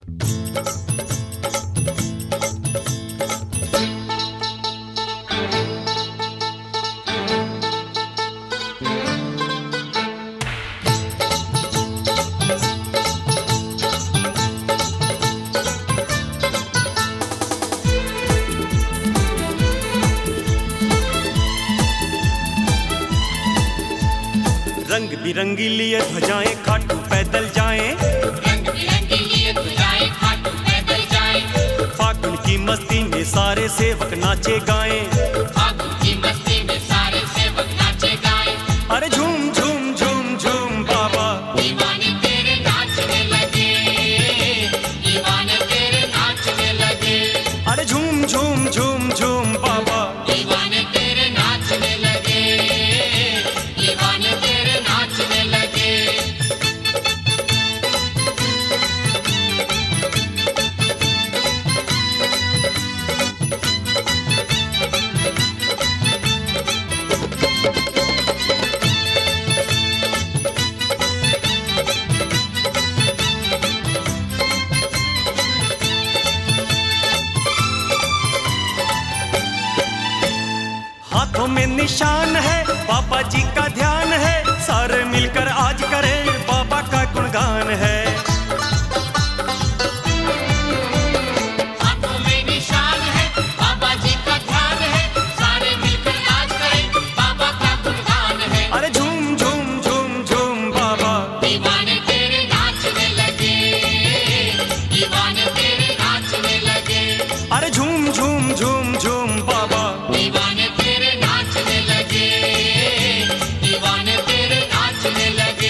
रंग बिरंगी लिए ध्वजाएं खाटू पैदल जाएं, रंग बिरंगी लिए ध्वजाएं खाटू पैदल जाएं। फागुन की मस्ती में सारे सेवक नाचे गाएं, फागुन की मस्ती में सारे सेवक नाचे गाएं। अरे झूम झूम झूम झूम बाबा, दीवाने तेरे नाचने लगे, दीवाने तेरे नाचने लगे। अरे झूम झूम झूम झूम बाबा, दीवाने तेरे नाचने लगे, दीवाने तेरे नाचने लगे। हाथों में निशान है बाबा जी का ध्यान है, सारे मिलकर आज करें बाबा का गुणगान है। हाथों में निशान है बाबा जी का ध्यान है, सारे मिलकर आज करें बाबा का गुणगान है। अरे झूम झूम झूम झूम बाबा, दीवाने तेरे नाचने लगे, दीवाने तेरे नाचने लगे। अरे झूम झूम झूम झूम बाबा, दीवाने तेरे नाचने लगे, दीवाने तेरे नाचने लगे।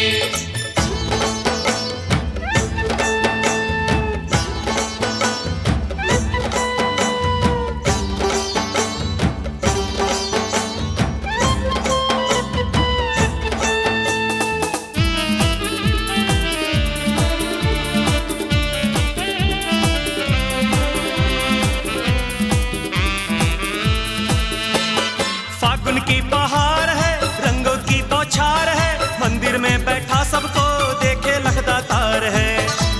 फागुन की बहार है, रंगों की बौछार है, मंदिर में बैठा सबको देखे लगता तार है।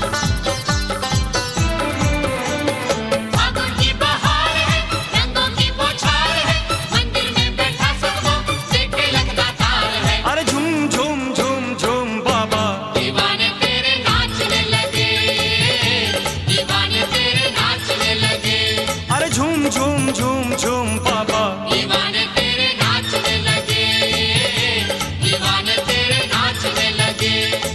फागुन की बहार है, रंगों की बौछार है, मंदिर में बैठा सबको देखे लगता तार है। अरे झूम झूम झूम झूम बाबा, दीवाने तेरे नाचने लगे, दीवाने तेरे नाचने लगे। अरे झूम झूम झूम झूम बाबा, दीवाने तेरे नाचने लगे, दीवाने तेरे नाचने लगे।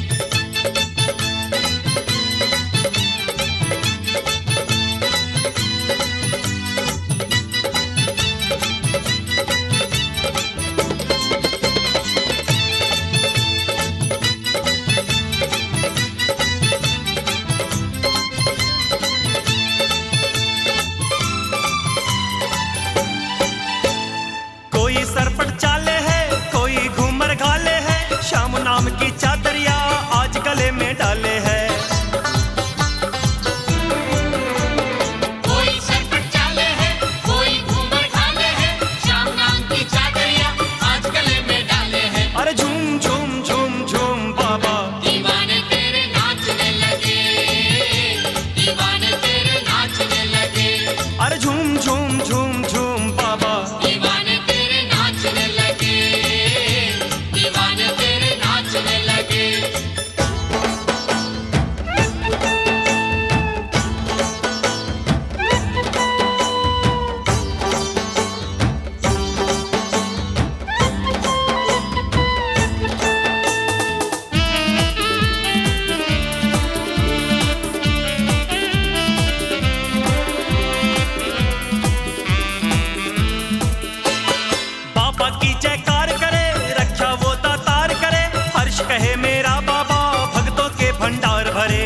कोई सरपट चाले है, कोई घूमर घाले है, शाम नाम की चादरिया आज गले में डाले है। कोई सरपट चाले है, कोई घूमर घाले है, शाम नाम की चादरिया आज गले में डाले हैं। अरे झूम झूम झूम झूम बाबा, दीवाने तेरे नाचने लगे, दीवाने तेरे नाचने लगे। अरे झूम झूम झूम झूम बाबा, दीवाने तेरे नाचने लगे, दीवाने तेरे नाचने लगे। बाबा की जयकार करे, रक्षा वो दातार करे, हर्ष कहे मेरा बाबा भक्तों के भंडार भरे।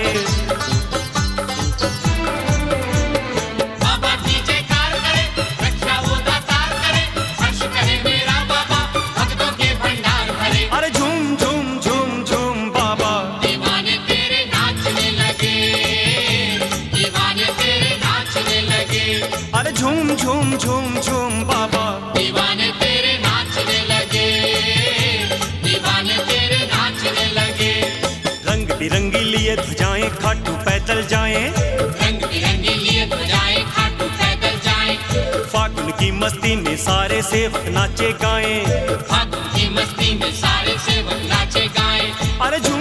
बाबा की जयकार करे, रक्षा वो दातार करे, हर्ष कहे मेरा बाबा भक्तों के भंडार भरे। अरे झूम झूम झूम झूम बाबा, दीवाने तेरे नाचने लगे, दीवाने तेरे नाचने लगे। अरे झूम झूम झूम झूम बाबा, दीवाने तेरे नाचने लगे, दीवाने तेरे नाचने लगे। रंग बिरंगी लिए ध्वजाएं खाटू पैदल पैदल जाएं, रंग बिरंगे लिए ध्वजाएं खाटू पैदल जाएं, फागुन की मस्ती में सारे सेवक नाचे गाएं, फागुन की मस्ती में सारे सेवक नाचे गाएं। अरे